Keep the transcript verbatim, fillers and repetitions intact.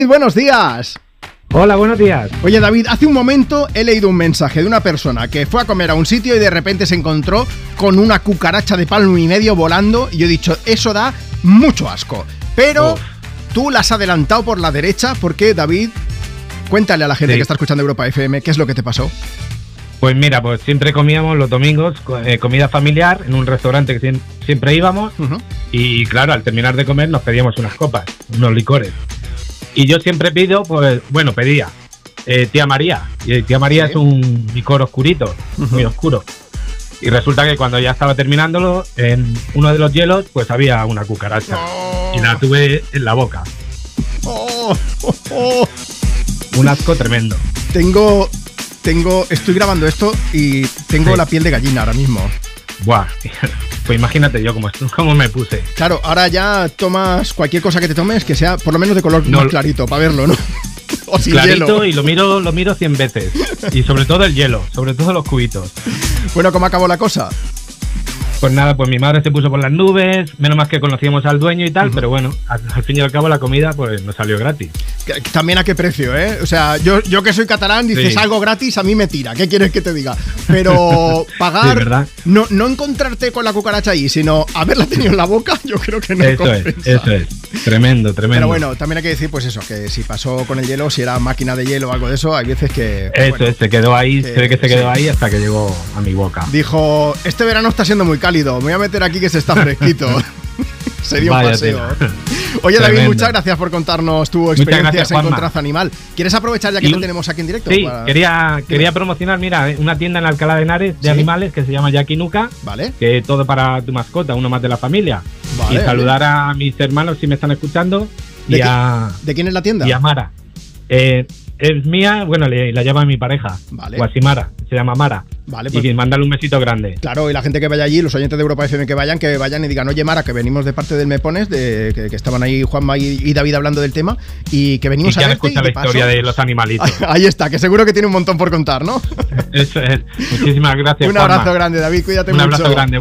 Buenos días. Hola, buenos días. Oye, David, hace un momento he leído un mensaje de una persona que fue a comer a un sitio y de repente se encontró con una cucaracha de palmo y medio volando y yo he dicho, eso da mucho asco. Pero Uf. tú la has adelantado por la derecha porque, David, cuéntale a la gente sí. que está escuchando Europa F M qué es lo que te pasó. Pues mira, pues siempre comíamos los domingos eh, comida familiar en un restaurante que siempre íbamos uh-huh. y claro, al terminar de comer nos pedíamos unas copas, unos licores. Y yo siempre pido, pues, bueno, pedía eh, Tía María. Y Tía María ¿Sí? es un licor oscurito, uh-huh. muy oscuro. Y resulta que cuando ya estaba terminándolo, en uno de los hielos, pues había una cucaracha. Oh. Y la tuve en la boca. Oh. Oh. Oh. Un asco tremendo. Tengo, tengo, estoy grabando esto y tengo sí. la piel de gallina ahora mismo. Buah, pues imagínate yo cómo, cómo me puse. Claro, ahora ya tomas cualquier cosa que te tomes que sea por lo menos de color no, más clarito, para verlo, ¿no? O sin clarito hielo. Y lo miro, lo miro cien veces. Y sobre todo el hielo, sobre todo los cubitos. Bueno, ¿cómo acabó la cosa? Pues nada, pues mi madre se puso por las nubes, menos más que conocíamos al dueño y tal, uh-huh. pero bueno, al, al fin y al cabo la comida pues nos salió gratis. También a qué precio, ¿eh? O sea, yo, yo que soy catalán, dices sí. algo gratis, a mí me tira, ¿qué quieres que te diga? Pero pagar, sí, ¿verdad? No, no encontrarte con la cucaracha ahí, sino haberla tenido en la boca, yo creo que no eso compensa. Es, eso es, tremendo, tremendo. Pero bueno, también hay que decir pues eso, que si pasó con el hielo, si era máquina de hielo o algo de eso, hay veces que... Eso bueno, es, se quedó ahí, que, se ve que se quedó sí. ahí hasta que llegó a mi boca. Dijo, este verano está siendo muy cálido, me voy a meter aquí que se está fresquito. Se dio un paseo. Tela. Oye, David, Tremendo. muchas gracias por contarnos tu experiencia gracias, en Contraza Animal. ¿Quieres aprovechar ya que y, te tenemos aquí en directo? Sí, para... quería, quería promocionar, mira, una tienda en Alcalá de Henares de ¿Sí? animales que se llama Jaki Nuka, vale. que todo para tu mascota, uno más de la familia. Vale, y saludar bien. a mis hermanos si me están escuchando. ¿De, y qué, a, ¿De quién es la tienda? Y a Mara. Eh, es mía, bueno, le, la llama mi pareja, vale. Guasimara, se llama Mara. Vale, pues, y mándale un besito grande. Claro, y la gente que vaya allí, los oyentes de Europa F M que vayan, que vayan y digan, oye Mara, que venimos de parte del Me Pones, de, que, que estaban ahí Juanma y, y David hablando del tema, y que venimos y que a han verte escuchado y de la historia paso, de los animalitos. Ahí está, que seguro que tiene un montón por contar, ¿no? Eso es. Muchísimas gracias, Un abrazo Juanma. grande, David, cuídate un mucho. Un abrazo grande.